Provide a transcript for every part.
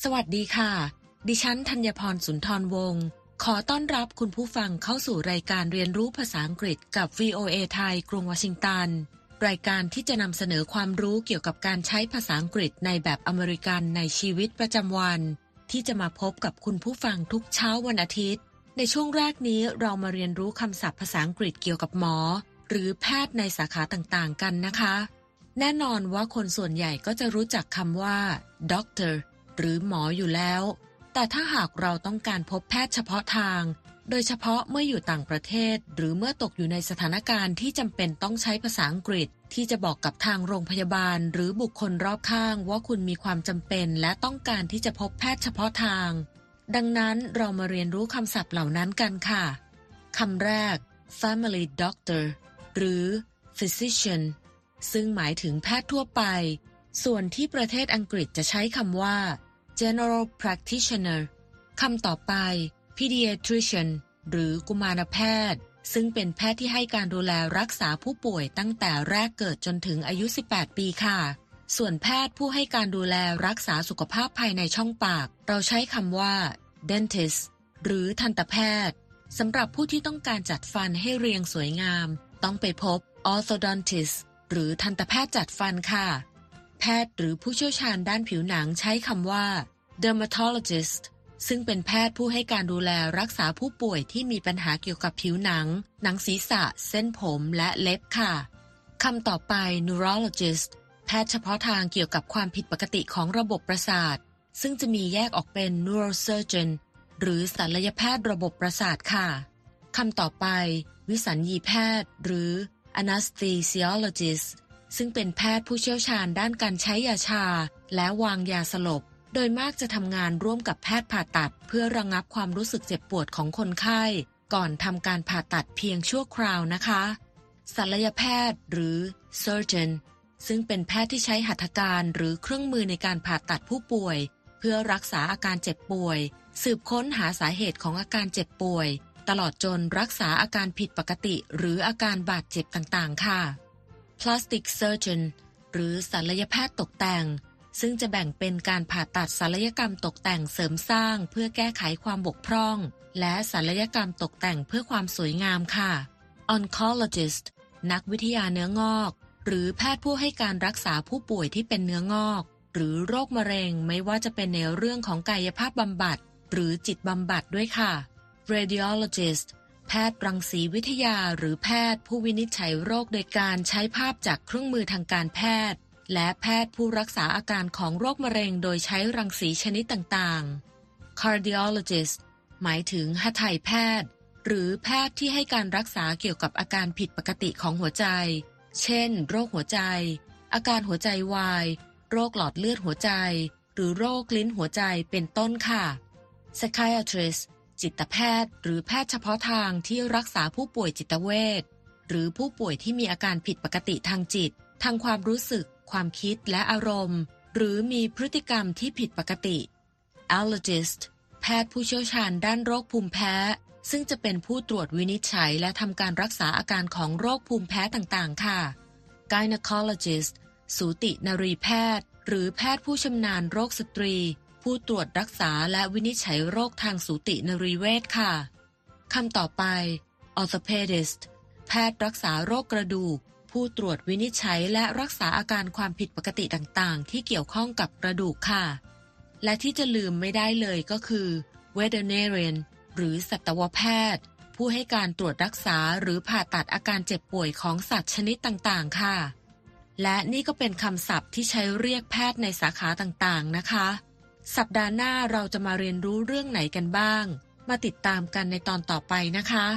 สวัสดีค่ะดิฉันธัญพรสุนทรวงศ์ขอต้อนรับคุณผู้ฟังเข้าสู่รายการเรียนรู้ภาษาอังกฤษกับ VOA ไทยกรุงวอชิงตันรายการที่จะนำเสนอความรู้เกี่ยวกับการใช้ภาษาอังกฤษในแบบอเมริกันในชีวิตประจำวันที่จะมาพบกับคุณผู้ฟังทุกเช้าวันอาทิตย์ในช่วงแรกนี้เรามาเรียนรู้คำศัพท์ภาษาอังกฤษเกี่ยวกับหมอหรือแพทย์ในสาขาต่างๆกันนะคะแน่นอนว่าคนส่วนใหญ่ก็จะรู้จักคำว่า doctor หรือหมออยู่แล้วแต่ถ้าหากเราต้องการพบแพทย์เฉพาะทางโดยเฉพาะเมื่ออยู่ต่างประเทศหรือเมื่อตกอยู่ในสถานการณ์ที่จำเป็นต้องใช้ภาษาอังกฤษที่จะบอกกับทางโรงพยาบาลหรือบุคคลรอบข้างว่าคุณมีความจำเป็นและต้องการที่จะพบแพทย์เฉพาะทางดังนั้นเรามาเรียนรู้คำศัพท์เหล่านั้นกันค่ะคำแรก family doctor หรือ physician ซึ่งหมายถึงแพทย์ทั่วไปส่วนที่ประเทศอังกฤษจะใช้คำว่า general practitioner คำต่อไป pediatrician หรือกุมารแพทย์ซึ่งเป็นแพทย์ที่ให้การดูแลรักษาผู้ป่วยตั้งแต่แรกเกิดจนถึงอายุ 18 ปีค่ะส่วนแพทย์ผู้ให้การดูแลรักษาสุขภาพภายในช่องปากเราใช้คำว่า dentist หรือทันตแพทย์สำหรับผู้ที่ต้องการจัดฟันให้เรียงสวยงามต้องไปพบ orthodontist หรือทันตแพทย์จัดฟันค่ะแพทย์หรือผู้เชี่ยวชาญด้านผิวหนังใช้คำว่า dermatologist ซึ่งเป็นแพทย์ผู้ให้การดูแลรักษาผู้ป่วยที่มีปัญหาเกี่ยวกับผิวหนังหนังศีรษะเส้นผมและเล็บค่ะคำต่อไป neurologist แพทย์เฉพาะทางเกี่ยวกับความผิดปกติของระบบประสาทซึ่งจะมีแยกออกเป็น neurosurgeon หรือศัลยแพทย์ระบบประสาทค่ะคำต่อไปวิสัญญีแพทย์หรือ anesthesiologist ซึ่งเป็นแพทย์ผู้เชี่ยวชาญด้านการใช้ยาชาและวางยาสลบโดยมากจะทำงานร่วมกับแพทย์ผ่าตัดเพื่อระงับความรู้สึกเจ็บปวดของคนไข้ก่อนทำการผ่าตัดเพียงชั่วคราวนะคะศัลยแพทย์หรือ surgeon ซึ่งเป็นแพทย์ที่ใช้หัตถการหรือเครื่องมือในการผ่าตัดผู้ป่วยเพื่อรักษาอาการเจ็บป่วยสืบค้นหาสาเหตุของอาการเจ็บป่วยตลอดจนรักษาอาการผิดปกติหรืออาการบาดเจ็บต่างๆค่ะ Plastic surgeon หรือศัลยแพทย์ตกแต่งซึ่งจะแบ่งเป็นการผ่าตัดศัลยกรรมตกแต่งเสริมสร้างเพื่อแก้ไขความบกพร่องและศัลยกรรมตกแต่งเพื่อความสวยงามค่ะ Oncologist นักวิทยาเนื้องอกหรือแพทย์ผู้ให้การรักษาผู้ป่วยที่เป็นเนื้องอกหรือโรคมะเร็งไม่ว่าจะเป็นในเรื่องของกายภาพบำบัดหรือจิตบำบัดด้วยค่ะ Radiologist แพทย์รังสีวิทยาหรือแพทย์ผู้วินิจฉัยโรคโดยการใช้ภาพจากเครื่องมือทางการแพทย์และแพทย์ผู้รักษาอาการของโรคมะเร็งโดยใช้รังสีชนิดต่างๆ Cardiologist หมายถึงหัตถแพทย์หรือแพทย์ที่ให้การรักษาเกี่ยวกับอาการผิดปกติของหัวใจเช่นโรคหัวใจอาการหัวใจวายโรคหลอดเลือดหัวใจหรือโรคลิ้นหัวใจเป็นต้นค่ะ Psychiatrist จิตแพทย์หรือแพทย์เฉพาะทางที่รักษาผู้ป่วยจิตเวชหรือผู้ป่วยที่มีอาการผิดปกติทางจิตทางความรู้สึกความคิดและอารมณ์หรือมีพฤติกรรมที่ผิดปกติ Allergist แพทย์ผู้เชี่ยวชาญด้านโรคภูมิแพ้ซึ่งจะเป็นผู้ตรวจวินิจฉัยและทำการรักษาอาการของโรคภูมิแพ้ต่างๆค่ะ Gynecologist สูตินรีแพทย์หรือแพทย์ผู้ชำนาญโรคสตรีผู้ตรวจรักษาและวินิจฉัยโรคทางสูตินรีเวชค่ะคำต่อไป Orthopedist แพทย์รักษาโรคกระดูกผู้ตรวจวินิจฉัยและรักษาอาการความผิดปกติต่างๆที่เกี่ยวข้องกับกระดูกค่ะและที่จะลืมไม่ได้เลยก็คือ Veterinarian หรือสัตวแพทย์ผู้ให้การตรวจรักษาหรือผ่าตัดอาการเจ็บป่วยของสัตว์ชนิดต่างๆค่ะและนี่ก็เป็นคำศัพท์ที่ใช้เรียกแพทย์ในสาขาต่างๆนะคะสัปดาห์หน้าเราจะมาเรียนรู้เรื่องไหนกันบ้างมาติดตามกันในตอนต่อไปนะคะ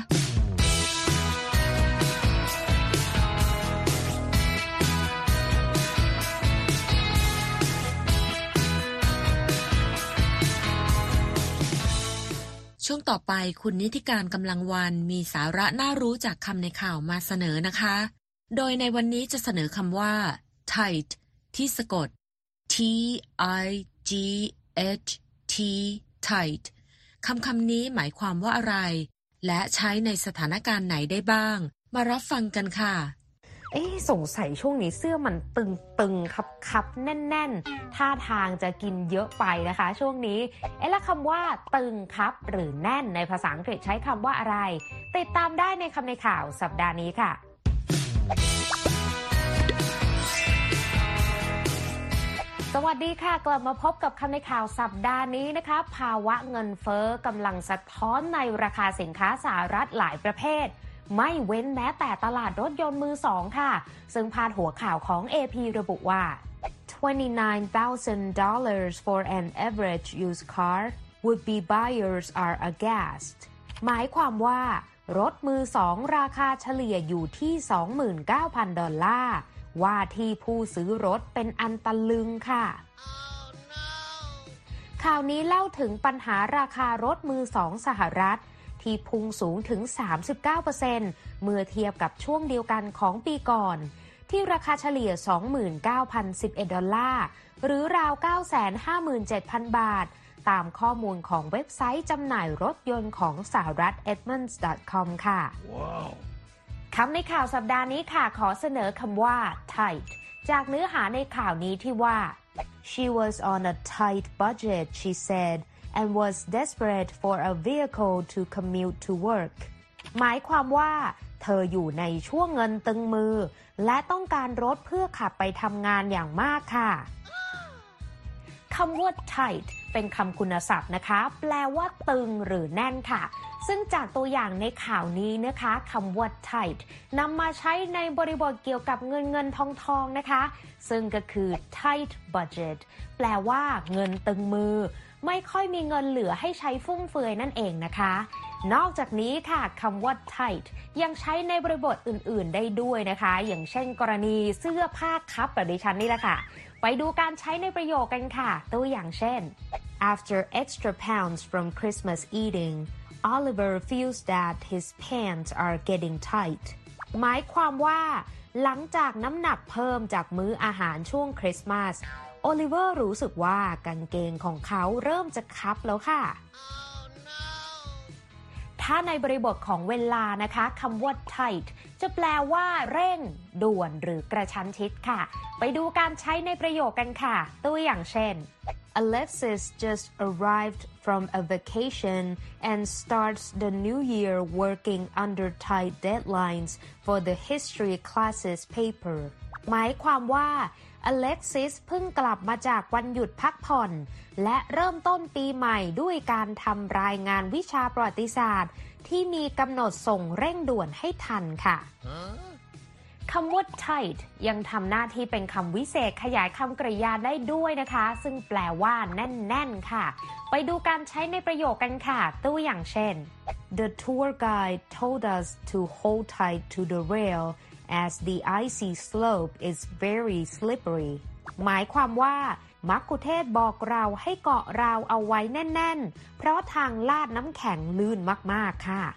ช่วงต่อไปคุณนิติการกำลังวันมีสาระน่ารู้จากคำในข่าวมาเสนอนะคะโดยในวันนี้จะเสนอคำว่า tight ที่สะกด T I G H T tight คำนี้หมายความว่าอะไรและใช้ในสถานการณ์ไหนได้บ้างมารับฟังกันค่ะสงสัยช่วงนี้เสื้อมันตึงคับแน่นๆท่าทางจะกินเยอะไปนะคะช่วงนี้แล้วคำว่าตึงคับหรือแน่นในภาษาอังกฤษใช้คำว่าอะไรติดตามได้ในคำในข่าวสัปดาห์นี้ค่ะสวัสดีค่ะกลับมาพบกับคำในข่าวสัปดาห์นี้นะคะภาวะเงินเฟ้อกำลังสะท้อนในราคาสินค้าสหรัฐหลายประเภทไม่เว้นแม้แต่ตลาดรถยนต์มือสองค่ะซึ่งพาดหัวข่าวของ AP ระบุว่า $29,000 for an average used car would-be buyers are aghast หมายความว่ารถมือสองราคาเฉลี่ยอยู่ที่ $29,000 ว่าที่ผู้ซื้อรถเป็นอันตะลึงค่ะ ข่าวนี้เล่าถึงปัญหาราคารถมือสองสหรัฐที่พุ่งสูงถึง 39% เมื่อเทียบกับช่วงเดียวกันของปีก่อนที่ราคาเฉลี่ย $29,011 หรือราว 957,000 บาทตามข้อมูลของเว็บไซต์จำหน่ายรถยนต์ของสหรัฐ Edmunds.com ค่ะ wow. คำในข่าวสัปดาห์นี้ค่ะขอเสนอคำว่า tight จากเนื้อหาในข่าวนี้ที่ว่า She was on a tight budget, she said, and was desperate for a vehicle to commute to work หมายความว่าเธออยู่ในช่วงเงินตึงมือและต้องการรถเพื่อขับไปทำงานอย่างมากค่ะคำว่า tight เป็นคำคุณศัพท์นะคะแปลว่าตึงหรือแน่นค่ะซึ่งจากตัวอย่างในข่าวนี้นะคะคำว่า tight นำมาใช้ในบริบทเกี่ยวกับเงินทองนะคะซึ่งก็คือ tight budget แปลว่าเงินตึงมือไม่ค่อยมีเงินเหลือให้ใช้ฟุ่มเฟือยนั่นเองนะคะนอกจากนี้ค่ะคำว่า tight ยังใช้ในบริบทอื่นๆได้ด้วยนะคะอย่างเช่นกรณีเสื้อผ้าคับแบบดิฉันนี่แหละค่ะไปดูการใช้ในประโยคกันค่ะตัวอย่างเช่น After extra pounds from Christmas eating, Oliver feels that his pants are getting tight หมายความว่าหลังจากน้ำหนักเพิ่มจากมื้ออาหารช่วงคริสต์มาสโอลิเวอร์รู้สึกว่ากางเกงของเขาเริ่มจะคับแล้วค่ะ ถ้าในบริบทของเวลานะคะคำว่า tight จะแปลว่าเร่งด่วนหรือกระชั้นชิดค่ะไปดูการใช้ในประโยคกันค่ะตัวอย่างเช่น Alexis just arrived from a vacation and starts the new year working under tight deadlines for the history classes paper หมายความว่าอเล็กซิสเพิ่งกลับมาจากวันหยุดพักผ่อนและเริ่มต้นปีใหม่ด้วยการทำรายงานวิชาประวัติศาสตร์ที่มีกำหนดส่งเร่งด่วนให้ทันค่ะคำว่า tight ยังทำหน้าที่เป็นคำวิเศษขยายคำกริยาได้ด้วยนะคะซึ่งแปลว่าแน่นๆค่ะไปดูการใช้ในประโยคกันค่ะตัวอย่างเช่น The tour guide told us to hold tight to the rail as the icy slope is very slippery หมายความว่ามัคคุเทศก์บอกเราให้เกาะราวเอาไว้แน่นๆเพราะทางลาดน้ำแข็งลื่นมากๆค่ะ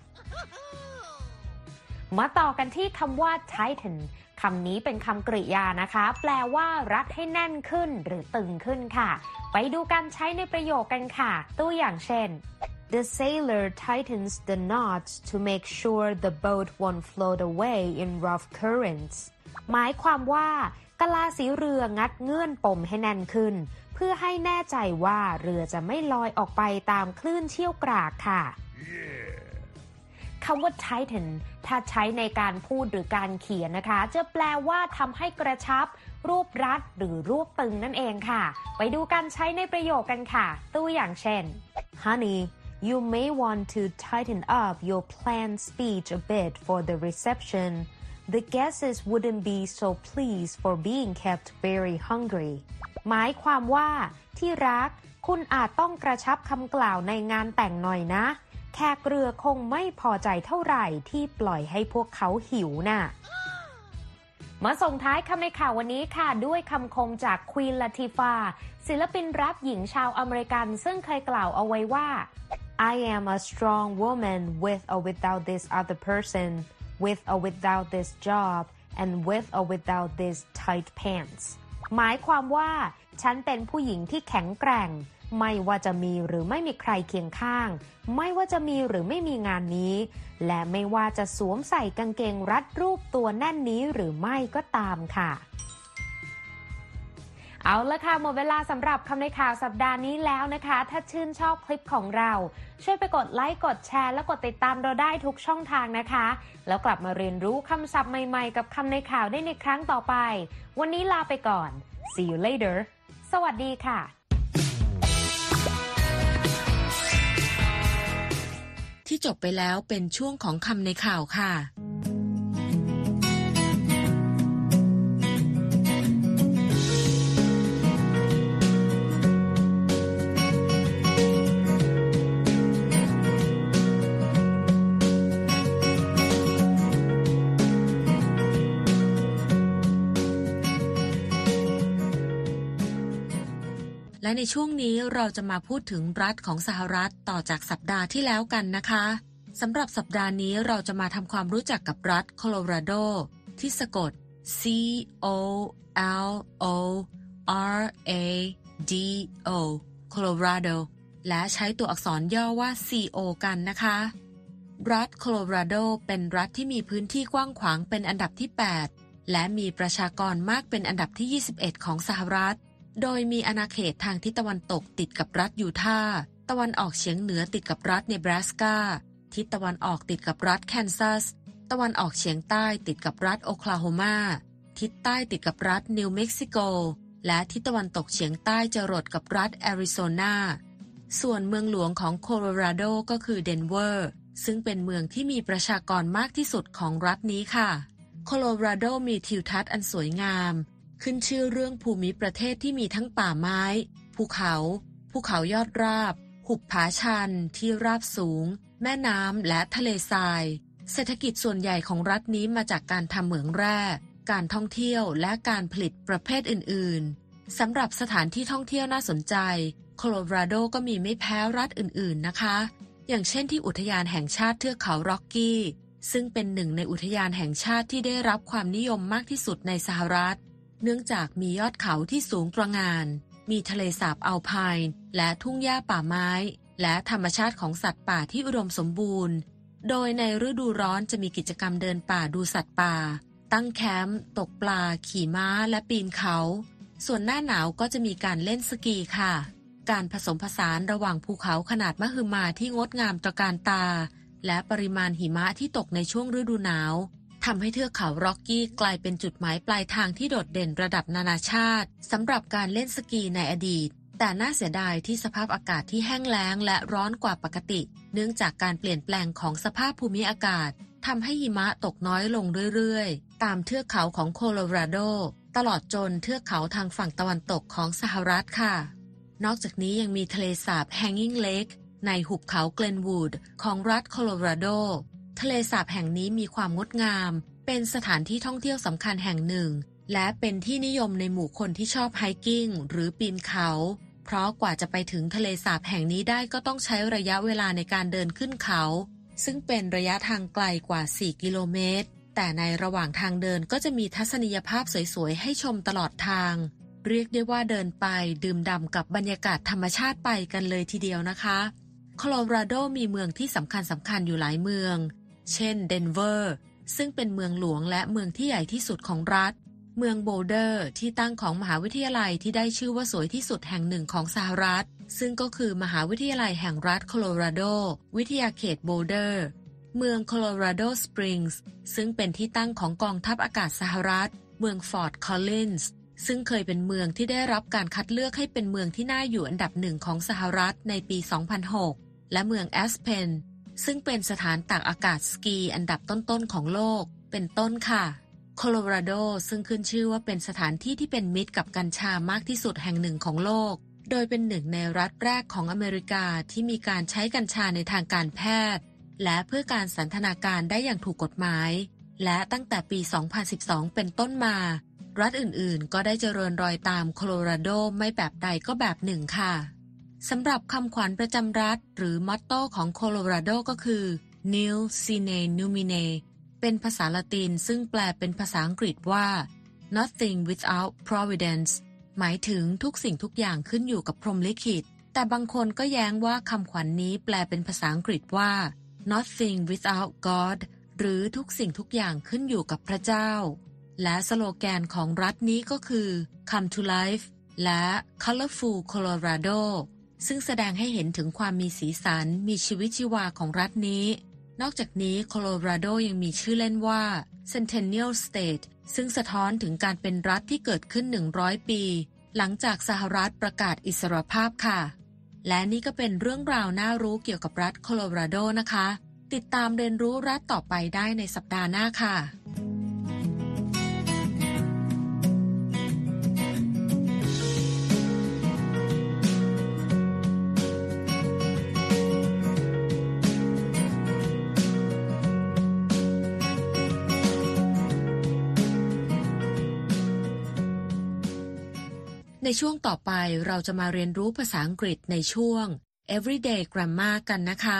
มาต่อกันที่คำว่า tighten คำนี้เป็นคำกริยานะคะแปลว่ารัดให้แน่นขึ้นหรือตึงขึ้นค่ะไปดูการใช้ในประโยคกันค่ะตัวอย่างเช่น The sailor tightens the knots to make sure the boat won't float away in rough currents หมายความว่ากะลาสีเรืองัดเงื่อนปมให้แน่นขึ้นเพื่อให้แน่ใจว่าเรือจะไม่ลอยออกไปตามคลื่นเชี่ยวกรากค่ะ คำว่า tighten ถ้าใช้ในการพูดหรือการเขียนนะคะจะแปลว่าทำให้กระชับรูปรัดหรือรูปตึงนั่นเองค่ะไปดูการใช้ในประโยคกันค่ะตัวอย่างเช่น Honey, you may want to tighten up your planned speech a bit for the reception. The guests wouldn't be so pleased for being kept very hungry. หมายความว่าที่รักคุณอาจต้องกระชับคำกล่าวในงานแต่งหน่อยนะแขกเรือคงไม่พอใจเท่าไหร่ที่ปล่อยให้พวกเขาหิวน่ะมาส่งท้ายคำในข่าววันนี้ค่ะด้วยคำคมจากควีนลาติฟาศิลปินแรปหญิงชาวอเมริกันซึ่งเคยกล่าวเอาไว้ว่า I am a strong woman with or without this other person, with or without this job, and with or without these tight pants หมายความว่าฉันเป็นผู้หญิงที่แข็งแกร่งไม่ว่าจะมีหรือไม่มีใครเคียงข้างไม่ว่าจะมีหรือไม่มีงานนี้และไม่ว่าจะสวมใส่กางเกงรัดรูปตัวแน่นนี้หรือไม่ก็ตามค่ะเอาละค่ะหมดเวลาสำหรับคำในข่าวสัปดาห์นี้แล้วนะคะถ้าชื่นชอบคลิปของเราช่วยไปกดไลค์กดแชร์และกดติดตามเราได้ทุกช่องทางนะคะแล้วกลับมาเรียนรู้คำศัพท์ใหม่ๆกับคำในข่าวได้ในครั้งต่อไปวันนี้ลาไปก่อน See you later สวัสดีค่ะที่จบไปแล้วเป็นช่วงของคำในข่าวค่ะและในช่วงนี้เราจะมาพูดถึงรัฐของสหรัฐต่อจากสัปดาห์ที่แล้วกันนะคะสำหรับสัปดาห์นี้เราจะมาทำความรู้จักกับรัฐโคโลราโดที่สะกด C-O-L-O-R-A-D-O Colorado และใช้ตัวอักษรย่อว่า CO กันนะคะรัฐโคโลราโดเป็นรัฐที่มีพื้นที่กว้างขวางเป็นอันดับที่ 8 และมีประชากรมากเป็นอันดับที่ 21 ของสหรัฐโดยมีอาณาเขตทางทิศตะวันตกติดกับรัฐยูทาห์ตะวันออกเฉียงเหนือติดกับรัฐเนบราสกาทิศตะวันออกติดกับรัฐแคนซัสตะวันออกเฉียงใต้ติดกับรัฐโอคลาโฮมาทิศใต้ติดกับรัฐนิวเม็กซิโกและทิศตะวันตกเฉียงใต้จรดกับรัฐแอริโซนาส่วนเมืองหลวงของโคโลราโดก็คือเดนเวอร์ซึ่งเป็นเมืองที่มีประชากรมากที่สุดของรัฐนี้ค่ะโคโลราโดมีทิวทัศน์อันสวยงามขึ้นชื่อเรื่องภูมิประเทศที่มีทั้งป่าไม้ภูเขายอดราบหุบผาชันที่ราบสูงแม่น้ำและทะเลทรายเศรษฐกิจส่วนใหญ่ของรัฐนี้มาจากการทำเหมืองแร่การท่องเที่ยวและการผลิตประเภทอื่นๆสำหรับสถานที่ท่องเที่ยวน่าสนใจโคโลราโดก็มีไม่แพ้รัฐอื่นๆนะคะอย่างเช่นที่อุทยานแห่งชาติเทือกเขาร็อกกี้ซึ่งเป็นหนึ่งในอุทยานแห่งชาติที่ได้รับความนิยมมากที่สุดในสหรัฐเนื่องจากมียอดเขาที่สูงตระหง่านมีทะเลสาบอัลไพน์และทุ่งหญ้าป่าไม้และธรรมชาติของสัตว์ป่าที่อุดมสมบูรณ์โดยในฤดูร้อนจะมีกิจกรรมเดินป่าดูสัตว์ป่าตั้งแคมป์ตกปลาขี่ม้าและปีนเขาส่วนหน้าหนาวก็จะมีการเล่นสกีค่ะการผสมผสานระหว่างภูเขาขนาดมหึมาที่งดงามตระการตาและปริมาณหิมะที่ตกในช่วงฤดูหนาวทำให้เทือกเขาร็อกกี้กลายเป็นจุดหมายปลายทางที่โดดเด่นระดับนานาชาติสำหรับการเล่นสกีในอดีตแต่น่าเสียดายที่สภาพอากาศที่แห้งแล้งและร้อนกว่าปกติเนื่องจากการเปลี่ยนแปลงของสภาพภูมิอากาศทำให้หิมะตกน้อยลงเรื่อยๆตามเทือกเขาของโคโลราโดตลอดจนเทือกเขาทางฝั่งตะวันตกของสหรัฐค่ะนอกจากนี้ยังมีทะเลสาบ Hanging Lake ในหุบเขาเกลนวูดของรัฐโคโลราโดทะเลสาบแห่งนี้มีความงดงามเป็นสถานที่ท่องเที่ยวสำคัญแห่งหนึ่งและเป็นที่นิยมในหมู่คนที่ชอบไฮกิ้งหรือปีนเขาเพราะกว่าจะไปถึงทะเลสาบแห่งนี้ได้ก็ต้องใช้ระยะเวลาในการเดินขึ้นเขาซึ่งเป็นระยะทางไกลกว่า4กิโลเมตรแต่ในระหว่างทางเดินก็จะมีทัศนียภาพสวยๆให้ชมตลอดทางเรียกได้ว่าเดินไปดื่มด่ำกับบรรยากาศธรรมชาติไปกันเลยทีเดียวนะคะโคโลราโดมีเมืองที่สำคัญอยู่หลายเมืองเช่นเดนเวอร์ซึ่งเป็นเมืองหลวงและเมืองที่ใหญ่ที่สุดของรัฐเมืองโบลเดอร์ที่ตั้งของมหาวิทยาลัยที่ได้ชื่อว่าสวยที่สุดแห่งหนึ่งของสหรัฐซึ่งก็คือมหาวิทยาลัยแห่งรัฐโคโลราโดวิทยาเขตโบลเดอร์เมืองโคโลราโดสปริงส์ซึ่งเป็นที่ตั้งของกองทัพอากาศสหรัฐเมืองฟอร์ตคอลลินส์ซึ่งเคยเป็นเมืองที่ได้รับการคัดเลือกให้เป็นเมืองที่น่าอยู่อันดับหนึ่งของสหรัฐในปี 2006 และเมืองแอสเพนซึ่งเป็นสถานตากอากาศสกีอันดับต้นๆของโลกเป็นต้นค่ะโคโลราโดซึ่งขึ้นชื่อว่าเป็นสถานที่ที่เป็นมิตรกับกัญชามากที่สุดแห่งหนึ่งของโลกโดยเป็นหนึ่งในรัฐแรกของอเมริกาที่มีการใช้กัญชาในทางการแพทย์และเพื่อการสันทนาการได้อย่างถูกกฎหมายและตั้งแต่ปี 2012 เป็นต้นมารัฐอื่นๆก็ได้เจริญรอยตามโคโลราโดไม่แบบใดก็แบบหนึ่งค่ะสำหรับคำขวัญประจำรัฐหรือมอตโต้ของโคโลราโดก็คือ Nil sine numine เป็นภาษาละตินซึ่งแปลเป็นภาษาอังกฤษว่า Nothing without providence หมายถึงทุกสิ่งทุกอย่างขึ้นอยู่กับพรหมลิขิตแต่บางคนก็แย้งว่าคำขวัญนี้แปลเป็นภาษาอังกฤษว่า nothing without God หรือทุกสิ่งทุกอย่างขึ้นอยู่กับพระเจ้าและสโลแกนของรัฐนี้ก็คือ Come to Life และ Colorful Colorado ซึ่งแสดงให้เห็นถึงความมีสีสันมีชีวิตชีวาของรัฐนี้นอกจากนี้โคโลราโดยังมีชื่อเล่นว่า Centennial State ซึ่งสะท้อนถึงการเป็นรัฐที่เกิดขึ้น100ปีหลังจากสหรัฐประกาศอิสรภาพค่ะและนี่ก็เป็นเรื่องราวน่ารู้เกี่ยวกับรัฐโคโลราโดนะคะติดตามเรียนรู้รัฐต่อไปได้ในสัปดาห์หน้าค่ะในช่วงต่อไปเราจะมาเรียนรู้ภาษาอังกฤษในช่วง Everyday Grammar กันนะคะ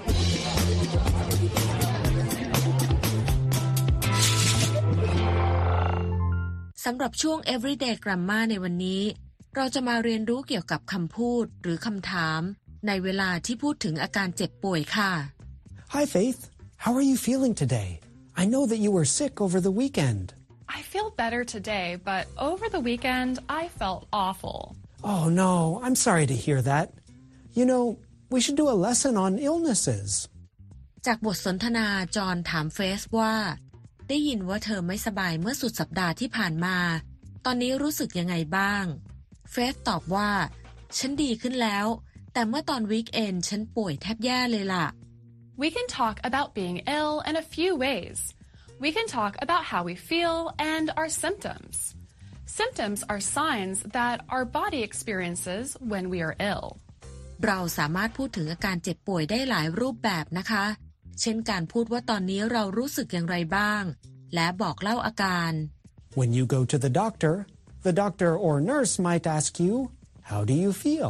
สำหรับช่วง Everyday Grammar ในวันนี้เราจะมาเรียนรู้เกี่ยวกับคำพูดหรือคำถามในเวลาที่พูดถึงอาการเจ็บป่วยค่ะ Hi Faith, how are you feeling today? I know that you were sick over the weekend.I feel better today, but over the weekend, I felt awful. Oh no, I'm sorry to hear that. You know, we should do a lesson on illnesses. จากบทสนทนาจอห์นถามเฟสว่าได้ยินว่าเธอไม่สบายเมื่อสุดสัปดาห์ที่ผ่านมาตอนนี้รู้สึกยังไงบ้างเฟสตอบว่าฉันดีขึ้นแล้วแต่เมื่อตอนวีคเอนด์ฉันป่วยแทบแย่เลยล่ะ We can talk about being ill in a few ways.We can talk about how we feel and our symptoms. Symptoms are signs that our body experiences when we are ill. เราสามารถพูดถึงอาการเจ็บป่วยได้หลายรูปแบบนะคะเช่นการพูดว่าตอนนี้เรารู้สึกอย่างไรบ้างและบอกเล่าอาการ When you go to the doctor or nurse might ask you, how do you feel?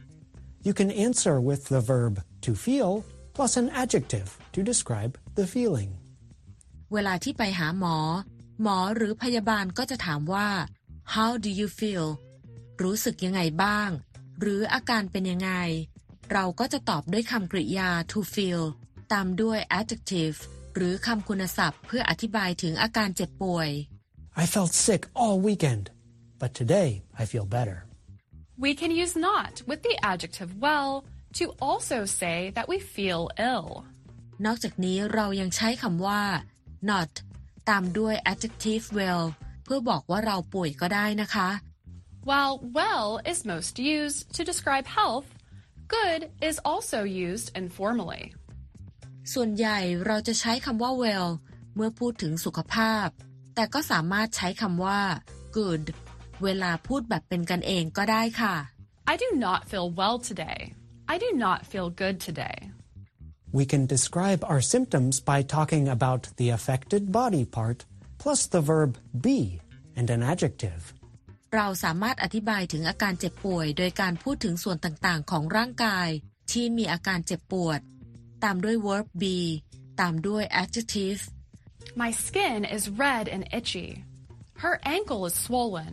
You can answer with the verb to feel plus an adjective to describe the feeling. เวลาที่ไปหาหมอหรือพยาบาลก็จะถามว่า How do you feel รู้สึกยังไงบ้างหรืออาการเป็นยังไงเราก็จะตอบด้วยคำกริยา to feel ตามด้วย adjective หรือคำคุณศัพท์เพื่ออธิบายถึงอาการเจ็บป่วย I felt sick all weekend, but today I feel better. We can use not with the adjective well to also say that we feel ill. นอกจากนี้เรายังใช้คำว่าnot ตามด้วย adjective well เพื่อบอกว่าเราป่วยก็ได้นะคะ While well is most used to describe health, good is also used informally. ส่วนใหญ่เราจะใช้คำว่า well เมื่อพูดถึงสุขภาพแต่ก็สามารถใช้คำว่า good เวลาพูดแบบเป็นกันเองก็ได้ค่ะ I do not feel well today. I do not feel good today.We can describe our symptoms by talking about the affected body part plus the verb be and an adjective. เราสามารถอธิบายถึงอาการเจ็บป่วยโดยการพูดถึงส่วนต่างๆของร่างกายที่มีอาการเจ็บปวดตามด้วย verb be ตามด้วย adjective. My skin is red and itchy. Her ankle is swollen.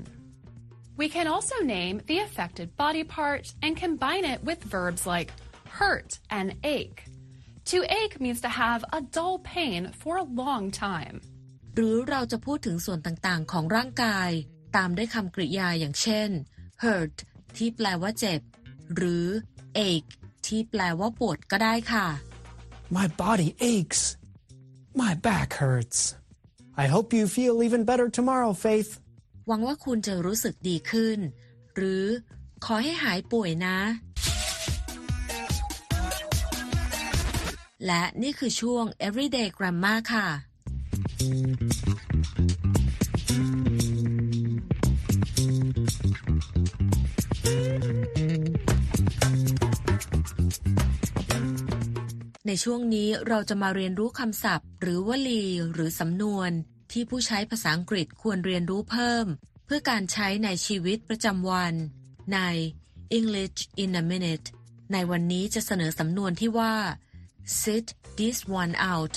We can also name the affected body part and combine it with verbs like hurt and ache.To ache means to have a dull pain for a long time. หรือเราจะพูดถึงส่วนต่างๆของร่างกายตามด้วยคำกริยาอย่างเช่น hurt ที่แปลว่าเจ็บหรือ ache ที่แปลว่าปวดก็ได้ค่ะ My body aches. My back hurts. I hope you feel even better tomorrow, Faith. หวังว่าคุณจะรู้สึกดีขึ้นหรือขอให้หายป่วยนะและนี่คือช่วง Everyday Grammar ค่ะในช่วงนี้เราจะมาเรียนรู้คำศัพท์หรือวลีหรือสำนวนที่ผู้ใช้ภาษาอังกฤษควรเรียนรู้เพิ่มเพื่อการใช้ในชีวิตประจำวันใน English in a minute ในวันนี้จะเสนอสำนวนที่ว่า Sit this one out.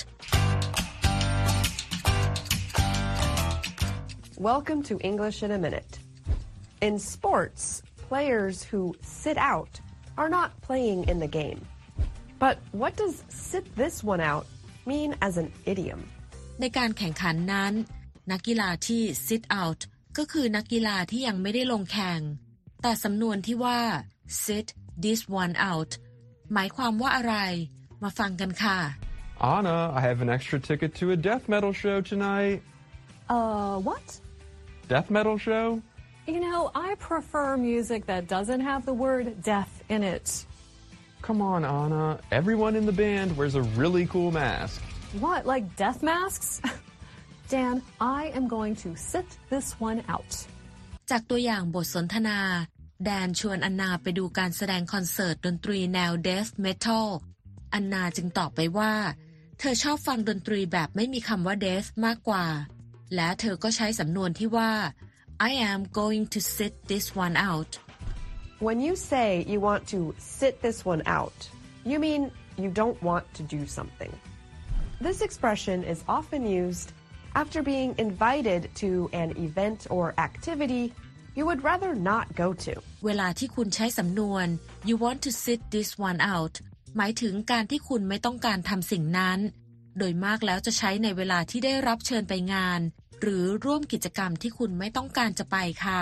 Welcome to English in a minute. In sports, players who sit out are not playing in the game. But what does sit this one out mean as an idiom? ในการแข่งขันนั้นนักกีฬาที่ sit out ก็คือนักกีฬาที่ยังไม่ได้ลงแข่งแต่สำนวนที่ว่า sit this one out หมายความว่าอะไรมาฟังกันค่ะ Anna, I have an extra ticket to a death metal show tonight. What? Death metal show? You know, I prefer music that doesn't have the word death in it. Come on, Anna. Everyone in the band wears a really cool mask. What, like death masks? Dan, I am going to sit this one out. จากตัวอย่างบทสนทนาแดนชวนอันนาไปดูการแสดงคอนเสิร์ตดนตรีแนว Death Metal อันนาจึงตอบไปว่าเธอชอบฟังดนตรีแบบไม่มีคำว่า Death มากกว่าและเธอก็ใช้สำนวนที่ว่า I am going to sit this one out. When you say you want to sit this one out, you mean you don't want to do something. This expression is often used after being invited to an event or activity you would rather not go to. เวลาที่คุณใช้สำนวน you want to sit this one out หมายถึงการที่คุณไม่ต้องการทำสิ่งนั้นโดยมากแล้วจะใช้ในเวลาที่ได้รับเชิญไปงานหรือร่วมกิจกรรมที่คุณไม่ต้องการจะไปค่ะ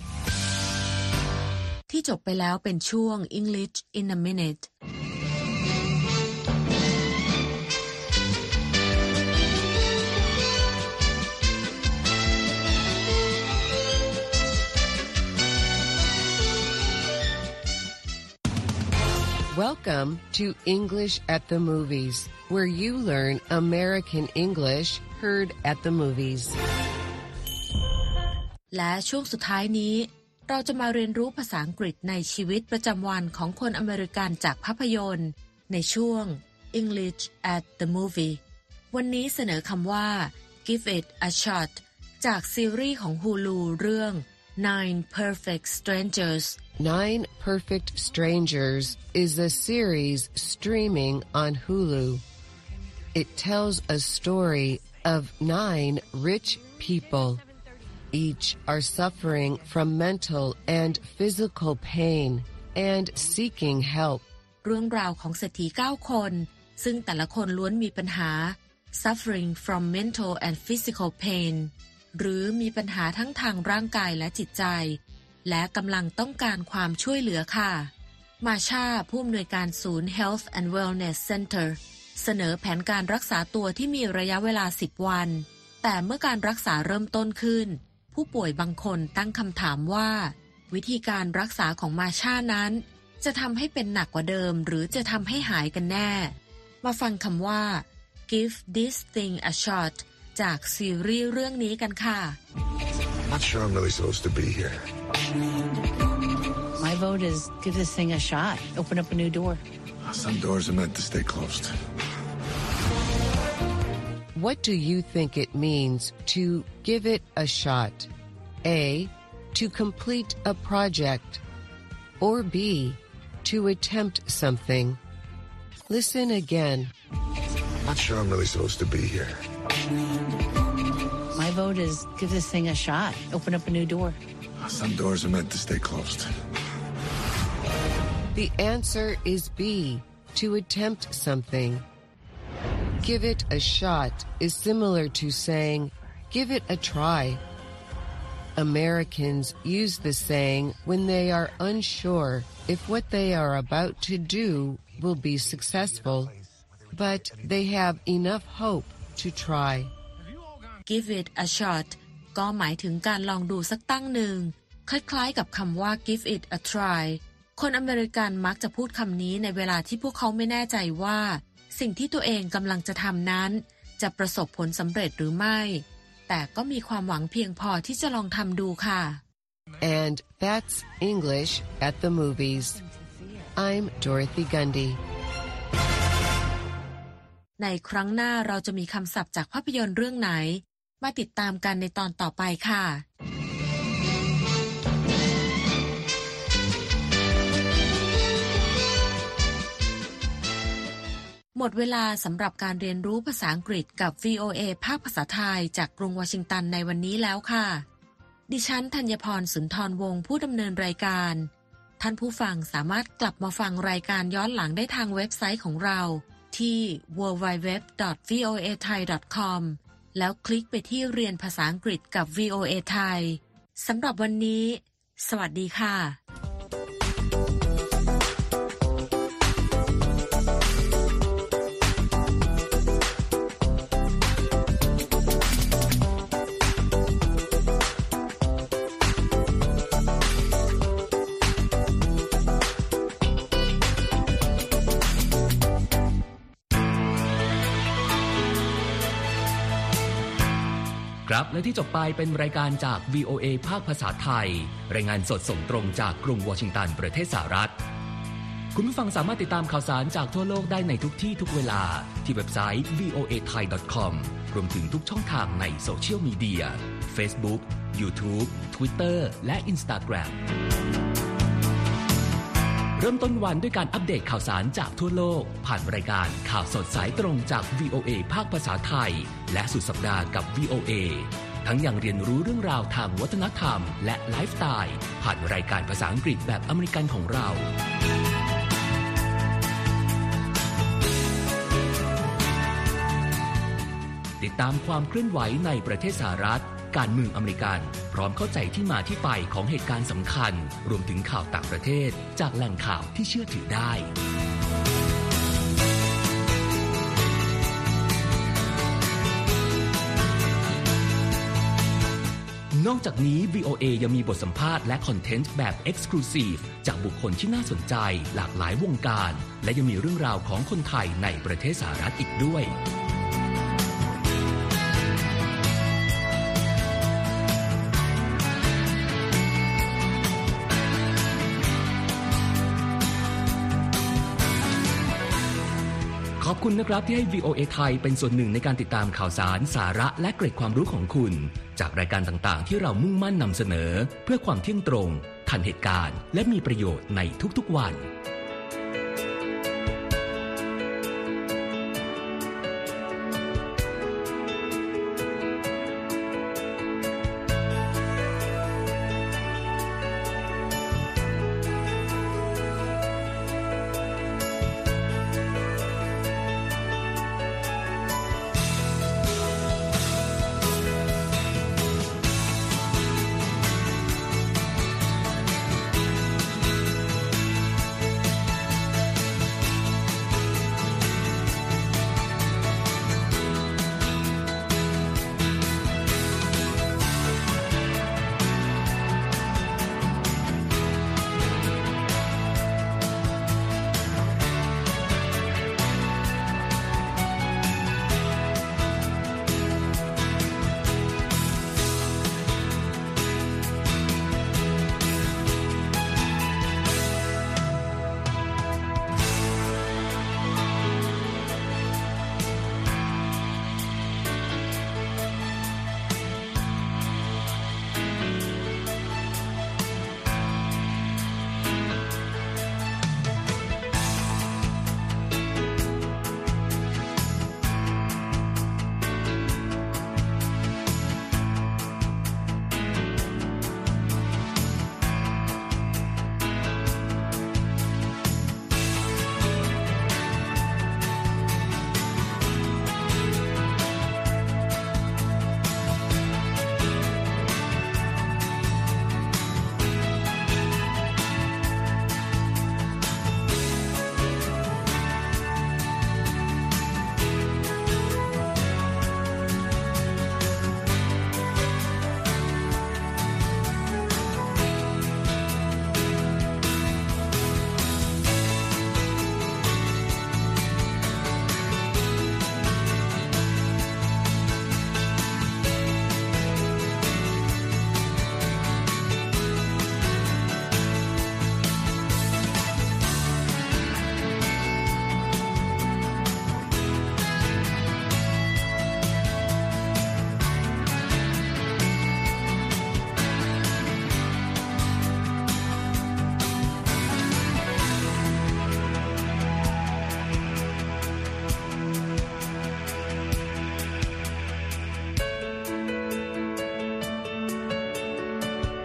ที่จบไปแล้วเป็นช่วง English in a minute Welcome to English at the Movies, where you learn American English heard at the movies. และช่วงสุดท้ายนี้เราจะมาเรียนรู้ภาษาอังกฤษในชีวิตประจำวันของคนอเมริกันจากภาพยนตร์ในช่วง English at the Movie วันนี้เสนอคำว่า Give it a shot จากซีรีส์ของ Hulu เรื่อง Nine Perfect Strangers. Nine Perfect Strangers is a series streaming on Hulu. It tells a story of 9 rich people. Each are suffering from mental and physical pain and seeking help. เรื่องราวของเศรษฐี9 คนซึ่งแต่ละคนล้วนมีปัญหา suffering from mental and physical pain หรือมีปัญหาทั้งทางร่างกายและจิตใจและกำลังต้องการความช่วยเหลือค่ะมาชาผู้อำนวยการศูนย์ Health and Wellness Center เสนอแผนการรักษาตัวที่มีระยะเวลา10 วันแต่เมื่อการรักษาเริ่มต้นขึ้นผู้ป่วยบางคนตั้งคำถามว่าวิธีการรักษาของมาชานั้นจะทำให้เป็นหนักกว่าเดิมหรือจะทำให้หายกันแน่มาฟังคำว่า Give this thing a shot จากซีรีส์เรื่องนี้กันค่ะ Not sure I'm really supposed to be here. My vote is give this thing a shot. Open up a new door. Some doors are meant to stay closed. What do you think it means to give it a shot? A. To complete a project. Or B. To attempt something. Listen again. Not sure I'm really supposed to be here. My vote is give this thing a shot. Open up a new door. Some doors are meant to stay closed. The answer is B. To attempt something. Give it a shot is similar to saying, give it a try. Americans use the saying when they are unsure if what they are about to do will be successful, but they have enough hope to try. Give it a shot ก็หมายถึงการลองดูสักตั้งหนึ่งคล้ายๆกับคำว่า give it a try คนอเมริกันมักจะพูดคำนี้ในเวลาที่พวกเขาไม่แน่ใจว่าสิ่งที่ตัวเองกำลังจะทำนั้นจะประสบผลสำเร็จหรือไม่แต่ก็มีความหวังเพียงพอที่จะลองทำดูค่ะ And that's English at the Movies. I'm Dorothy Gundy. ในครั้งหน้าเราจะมีคำศัพท์จากภาพยนตร์เรื่องไหนมาติดตามกันในตอนต่อไปค่ะหมดเวลาสำหรับการเรียนรู้ภาษาอังกฤษกับ VOA ภาคภาษาไทยจากกรุงวอชิงตันในวันนี้แล้วค่ะดิฉันธัญพรสุนทรวงศ์ผู้ดำเนินรายการท่านผู้ฟังสามารถกลับมาฟังรายการย้อนหลังได้ทางเว็บไซต์ของเราที่ www.voathai.com แล้วคลิกไปที่เรียนภาษาอังกฤษกับ VOA ไทยสำหรับวันนี้สวัสดีค่ะครับและที่จบไปเป็นรายการจาก VOA ภาคภาษาไทยรายงานสดส่งตรงจากกรุงวอชิงตันประเทศสหรัฐคุณผู้ฟังสามารถติดตามข่าวสารจากทั่วโลกได้ในทุกที่ทุกเวลาที่เว็บไซต์ voathai.com รวมถึงทุกช่องทางในโซเชียลมีเดีย Facebook YouTube Twitter และ Instagram เริ่มต้นวันด้วยการอัปเดตข่าวสารจากทั่วโลกผ่านรายการข่าวสดสายตรงจาก VOA ภาคภาษาไทยและสุดสัปดาห์กับ VOA ทั้งยังเรียนรู้เรื่องราวทางวัฒนธรรมและไลฟ์สไตล์ผ่านรายการภาษาอังกฤษแบบอเมริกันของเราติดตามความเคลื่อนไหวในประเทศสหรัฐการเมืองอเมริกันพร้อมเข้าใจที่มาที่ไปของเหตุการณ์สำคัญรวมถึงข่าวต่างประเทศจากแหล่งข่าวที่เชื่อถือได้นอกจากนี้ VOA ยังมีบทสัมภาษณ์และคอนเทนต์แบบ Exclusive จากบุคคลที่น่าสนใจหลากหลายวงการและยังมีเรื่องราวของคนไทยในประเทศสหรัฐอีกด้วยขอบคุณนะครับที่ให้ VOA ไทยเป็นส่วนหนึ่งในการติดตามข่าวสารสาระและเกร็ดความรู้ของคุณจากรายการต่างๆที่เรามุ่งมั่นนำเสนอเพื่อความเที่ยงตรงทันเหตุการณ์และมีประโยชน์ในทุกๆวัน